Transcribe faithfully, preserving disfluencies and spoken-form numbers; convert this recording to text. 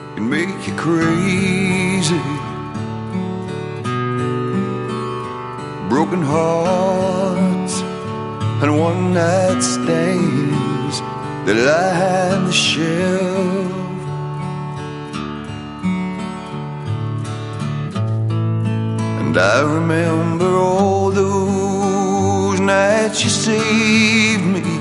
can make you crazy. Broken hearts and one night stands that line the shelf. And I remember all those nights you saved me